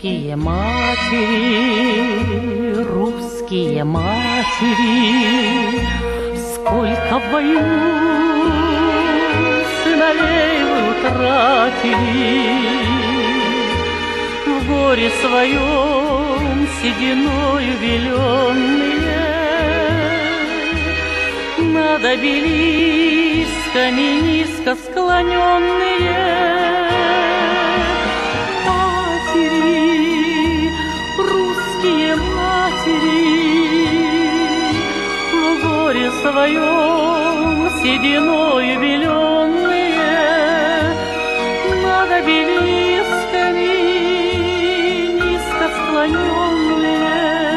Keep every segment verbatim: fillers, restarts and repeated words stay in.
Русские матери, русские матери, сколько в войну сыновей вы утратили, в горе своем сединою беленные над обелисками низко склоненные. Матери, русские матери, в горе своем сединою беленные над обелисками низко склоненные.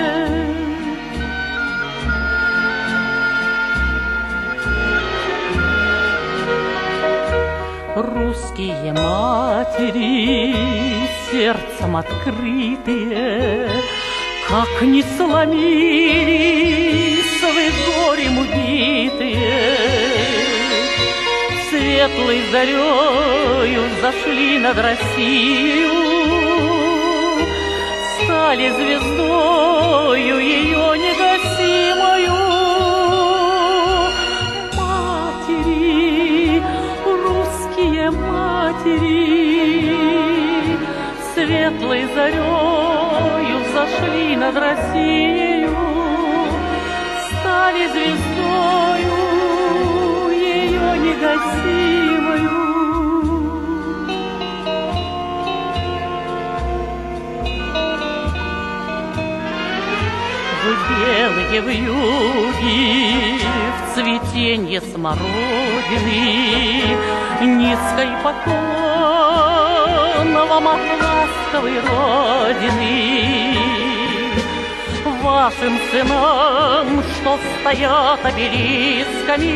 Русские матери, сердцем открытые, как не сломились вы горем убитые, светлой зарею зашли над Россию, стали звездою ее негасимою. Матери, русские матери, светлой зарею зашли над Россию, стали звездою ее негасимою. Вы белые вьюги в цветенье смородины, низкой поклона вам от ласковой Родины. Вашим сынам, что стоят обелисками,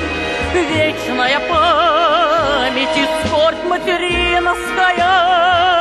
вечная память и скорбь материнская.